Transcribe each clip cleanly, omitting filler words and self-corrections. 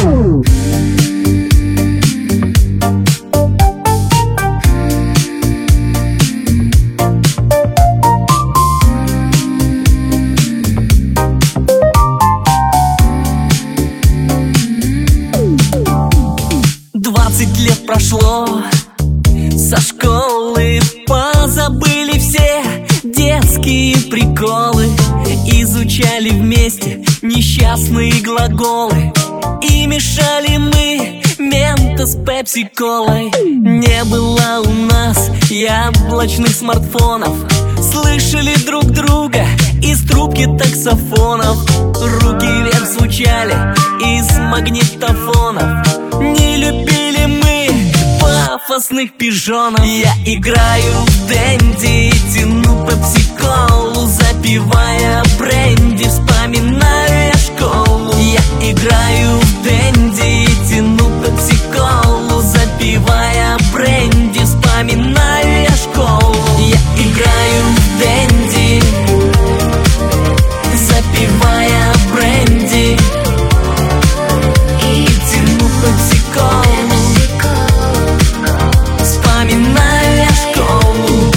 Лет прошло со школы, позабыли все детские приколы. Изучали вместе несчастные глаголы и мешали мы мента с пепси-колой. Не было у нас яблочных смартфонов, слышали друг друга из трубки таксофонов. Руки вверх звучали из магнитофонов. Не любили мы пафосных пижонов. Я играю в Дэнди, тяну пепси-колу, запивая бренди, вспоминая школу. Я играю в Дэнди, тяну пепси-колу, запивая бренди, вспоминая школу. Я играю в Дэнди, запивая бренди и тяну пепси-колу, вспоминая школу.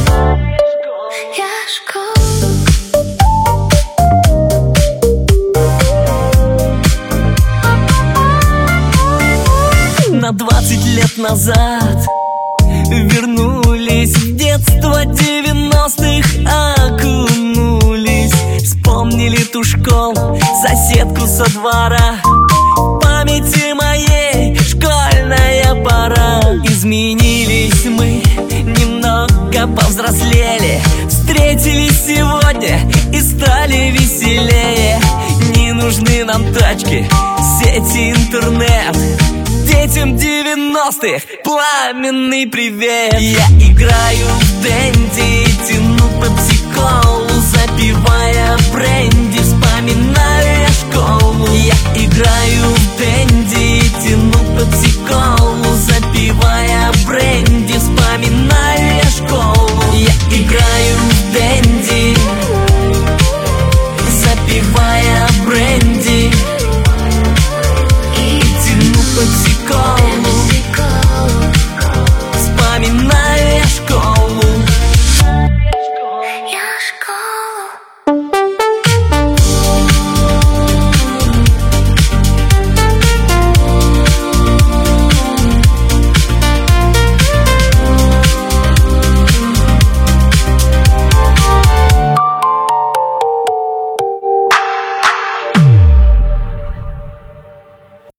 На 20 лет назад вернулись в детство 90-х, окунулись. Вспомнили ту школу, соседку со двора. В памяти моей школьная пора. Изменились мы, немного повзрослели, встретились сегодня и стали веселее. Не нужны нам тачки, сети, интернет. Детям 90-х пламенный привет. Я играю в Дэнди, тяну пепси-колу, запивая бренди.